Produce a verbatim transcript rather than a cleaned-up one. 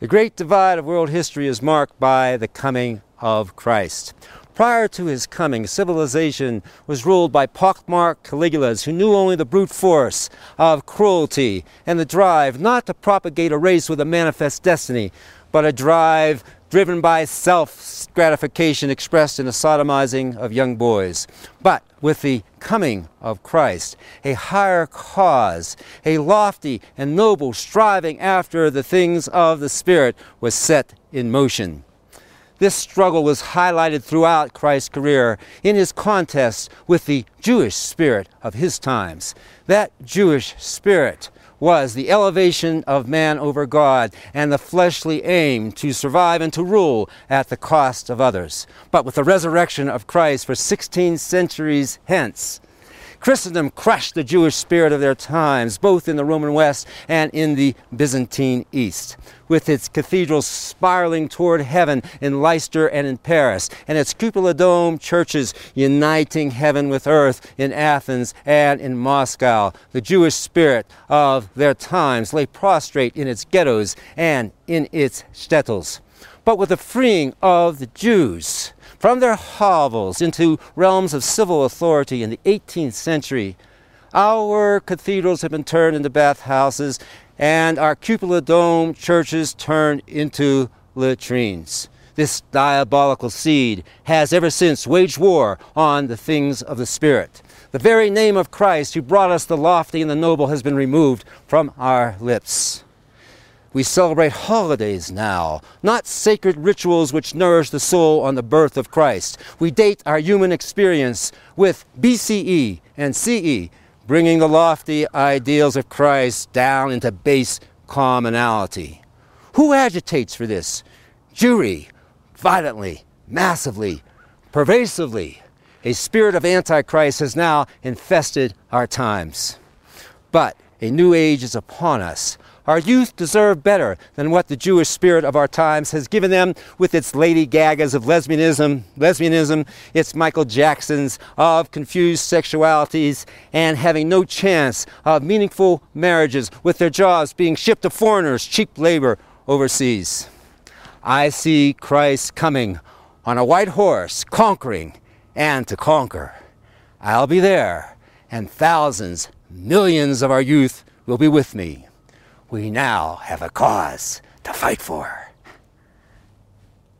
The great divide of world history is marked by the coming of Christ. Prior to his coming, civilization was ruled by pockmarked Caligulas who knew only the brute force of cruelty and the drive not to propagate a race with a manifest destiny, but a drive driven by self-gratification expressed in the sodomizing of young boys. But with the coming of Christ, a higher cause, a lofty and noble striving after the things of the Spirit was set in motion. This struggle was highlighted throughout Christ's career in his contest with the Jewish spirit of his times. That Jewish spirit was the elevation of man over God and the fleshly aim to survive and to rule at the cost of others. But with the resurrection of Christ for sixteen centuries hence, Christendom crushed the Jewish spirit of their times, both in the Roman West and in the Byzantine East, with its cathedrals spiraling toward heaven in Leicester and in Paris, and its cupola dome churches uniting heaven with earth in Athens and in Moscow. The Jewish spirit of their times lay prostrate in its ghettos and in its shtetls. But with the freeing of the Jews from their hovels into realms of civil authority in the eighteenth century, our cathedrals have been turned into bathhouses and our cupola dome churches turned into latrines. This diabolical seed has ever since waged war on the things of the Spirit. The very name of Christ, who brought us the lofty and the noble, has been removed from our lips. We celebrate holidays now, not sacred rituals which nourish the soul on the birth of Christ. We date our human experience with B C E and C E, bringing the lofty ideals of Christ down into base commonality. Who agitates for this? Jewry, violently, massively, pervasively. A spirit of Antichrist has now infested our times. But a new age is upon us. Our youth deserve better than what the Jewish spirit of our times has given them with its Lady Gagas of lesbianism, lesbianism, its Michael Jacksons of confused sexualities, and having no chance of meaningful marriages with their jobs being shipped to foreigners, cheap labor overseas. I see Christ coming on a white horse, conquering and to conquer. I'll be there, and thousands, millions of our youth will be with me. We now have a cause to fight for.